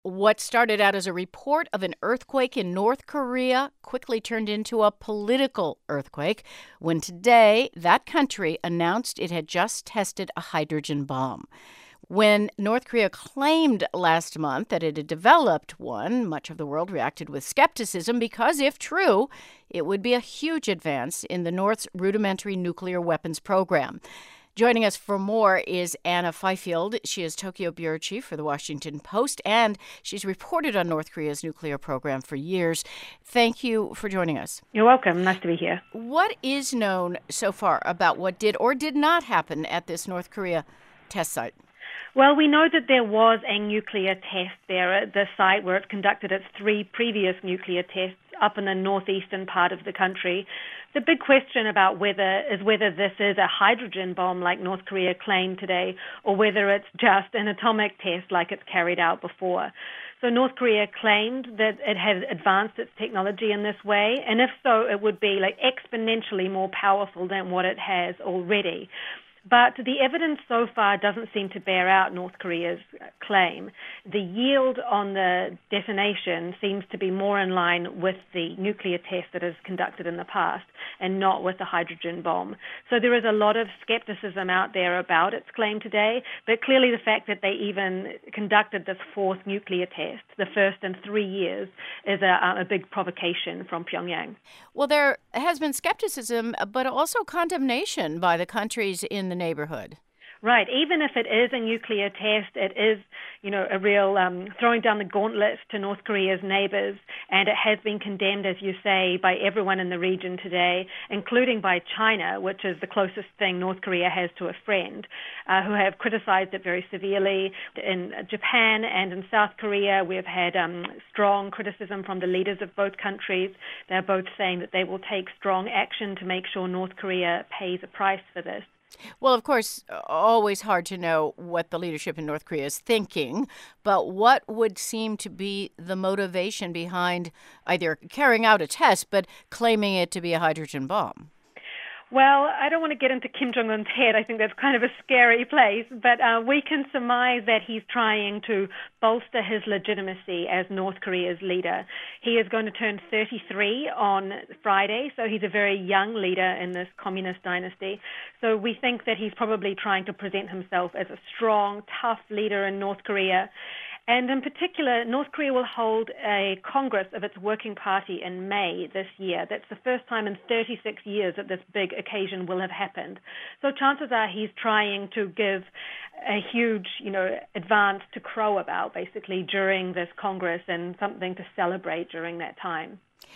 What started out as a report of an earthquake in North Korea quickly turned into a political earthquake when today that country announced it had just tested a hydrogen bomb. When North Korea claimed last month that it had developed one, much of the world reacted with skepticism because, if true, it would be a huge advance in the North's rudimentary nuclear weapons program. Joining us for more is Anna Fifield. She is Tokyo bureau chief for The Washington Post, and she's reported on North Korea's nuclear program for years. Thank you for joining us. You're welcome. Nice to be here. What is known so far about what did or did not happen at this North Korea test site? Well, we know that there was a nuclear test there at the site where it conducted its 3 previous nuclear tests up in the northeastern part of the country. The big question about whether this is a hydrogen bomb like North Korea claimed today, or whether it's just an atomic test like it's carried out before. So North Korea claimed that it had advanced its technology in this way, and if so, it would be exponentially more powerful than what it has already. But the evidence so far doesn't seem to bear out North Korea's claim. The yield on the detonation seems to be more in line with the nuclear test that is conducted in the past and not with the hydrogen bomb. So there is a lot of skepticism out there about its claim today, but clearly the fact that they even conducted this 4th nuclear test, the first in 3 years, is a big provocation from Pyongyang. Well, there has been skepticism, but also condemnation by the countries in the neighborhood. Right. Even if it is a nuclear test, it is, a real throwing down the gauntlet to North Korea's neighbors, and it has been condemned, as you say, by everyone in the region today, including by China, which is the closest thing North Korea has to a friend, who have criticized it very severely. In Japan and in South Korea, we have had strong criticism from the leaders of both countries. They're both saying that they will take strong action to make sure North Korea pays a price for this. Well, of course, always hard to know what the leadership in North Korea is thinking, but what would seem to be the motivation behind either carrying out a test but claiming it to be a hydrogen bomb? Well, I don't want to get into Kim Jong-un's head. I think that's kind of a scary place. But we can surmise that he's trying to bolster his legitimacy as North Korea's leader. He is going to turn 33 on Friday, so he's a very young leader in this communist dynasty. So we think that he's probably trying to present himself as a strong, tough leader in North Korea. And in particular, North Korea will hold a Congress of its working party in May this year. That's the first time in 36 years that this big occasion will have happened. So chances are he's trying to give a huge, advance to crow about, basically, during this Congress and something to celebrate during that time.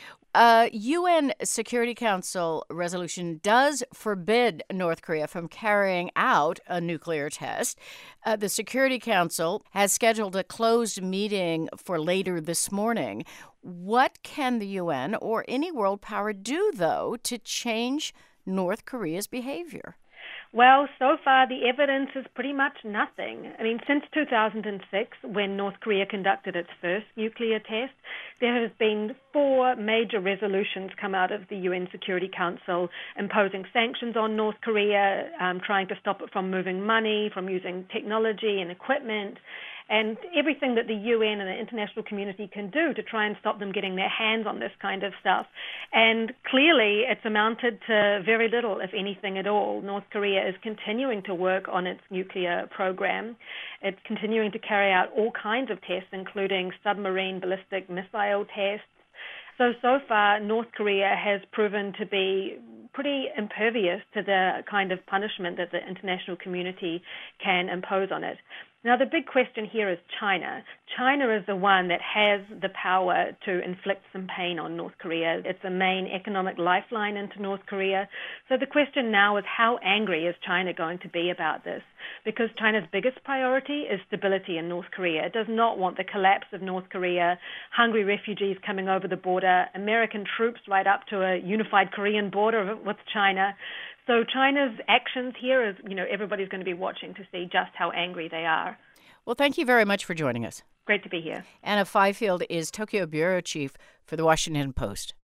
UN Security Council resolution does forbid North Korea from carrying out a nuclear test. The Security Council has scheduled a closed meeting for later this morning. What can the UN or any world power do, though, to change North Korea's behavior? Well, so far the evidence is pretty much nothing. Since 2006, when North Korea conducted its first nuclear test, there has been 4 major resolutions come out of the UN Security Council imposing sanctions on North Korea, trying to stop it from moving money, from using technology and equipment, and everything that the UN and the international community can do to try and stop them getting their hands on this kind of stuff. And clearly, it's amounted to very little, if anything at all. North Korea is continuing to work on its nuclear program. It's continuing to carry out all kinds of tests, including submarine ballistic missile tests. So far, North Korea has proven to be pretty impervious to the kind of punishment that the international community can impose on it. Now, the big question here is China. China is the one that has the power to inflict some pain on North Korea. It's a main economic lifeline into North Korea. So the question now is, how angry is China going to be about this? Because China's biggest priority is stability in North Korea. It does not want the collapse of North Korea, hungry refugees coming over the border, American troops right up to a unified Korean border with China. So China's actions here is, everybody's going to be watching to see just how angry they are. Well, thank you very much for joining us. Great to be here. Anna Fifield is Tokyo bureau chief for The Washington Post.